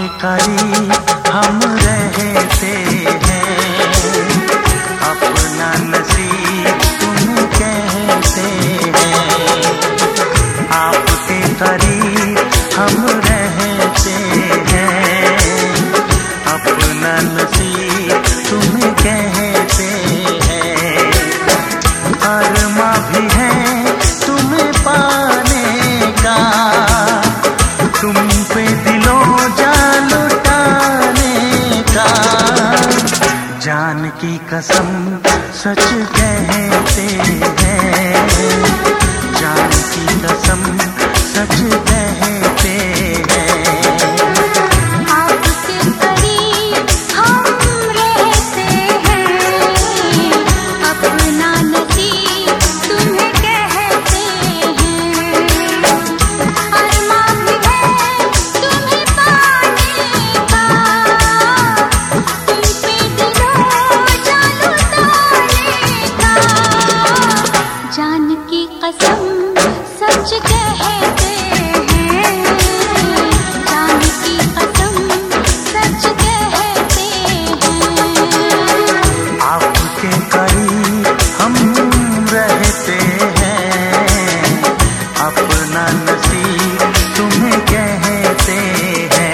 करीब हम रहते हैं, अपना नसीब तुम कहते हैं। आपके करीब हम रहते हैं, अपना नसीब तुम कहते हैं। अरमा भी है तुम्हें पाने का, तुम पे दिलों जान लुटाने का। जान की कसम सच कहते हैं, जान की कसम सच कहते हैं। आपके करीब हम रहते हैं, अपना नसीब तुम्हें कहते हैं। अरमा भी है तुम्हें पाने का, तुम पे दिलों जान लुटाने का। जान की कसम सच कहते हैं, जान की कसम सच कहते हैं। आपके करीब हम रहते हैं, अपना नसीब तुम्हें कहते हैं।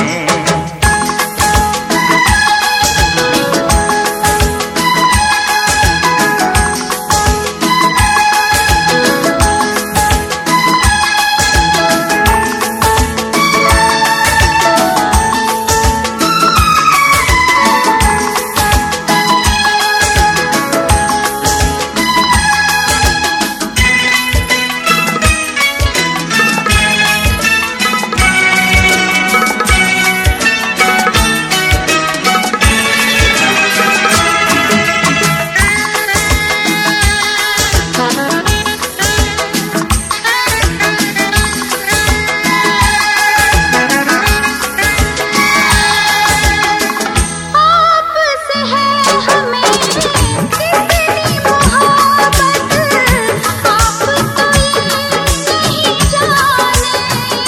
आपसे है हमें कितनी मोहब्बत, आप तो ये नहीं जाने।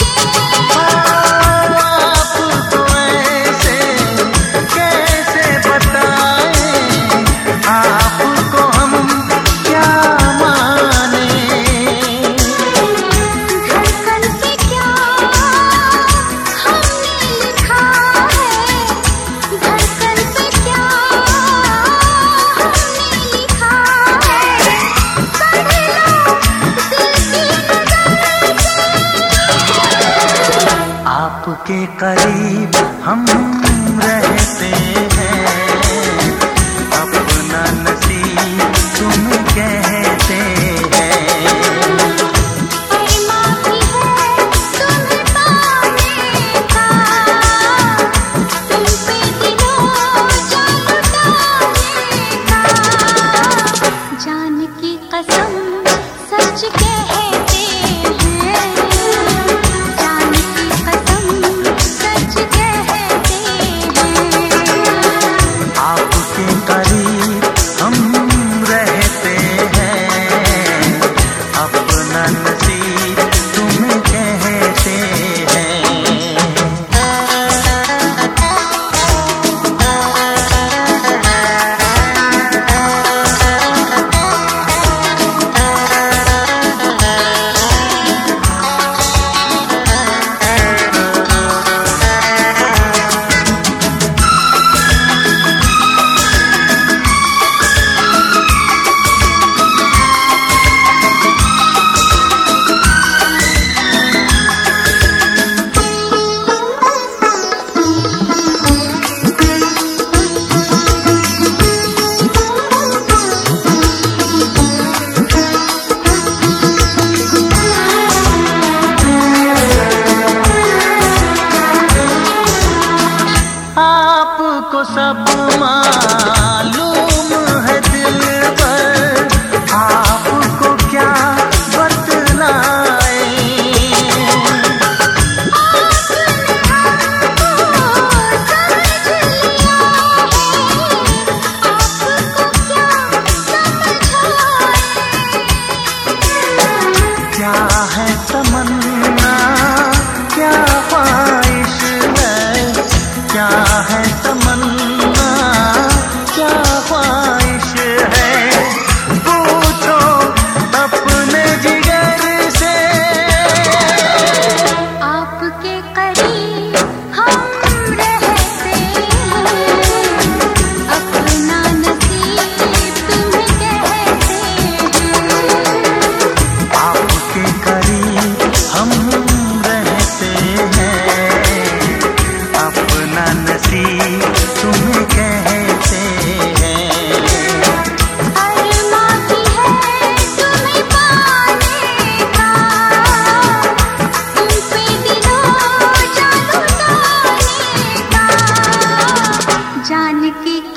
आप तो ऐसे कैसे बताएं, आपको हम क्या माने। धड़कन पे क्या हमने लिखा है, धड़कन पे क्या हमने लिखा है। पढ़ लो दिल की नज़र से। आपके करीब हम रहते हैं, अपना नसीब तुम कहते हैं। अरमा भी है तुम्हें पाने का, तुम पे दिलों जान लुटाने का। जान की कसम सच कहते हैं, जान की कसम सच कहते हैं। आपके करीब हम रहते हैं, अपना नसीब तुम कहते हैं।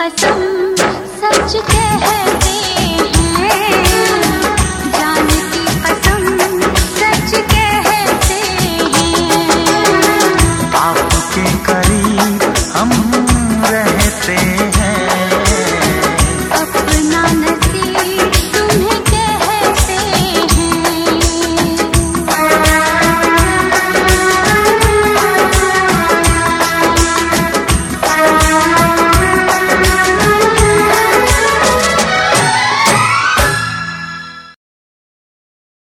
कसम सच कहते हैं, जान की कसम सच कहते हैं। आपके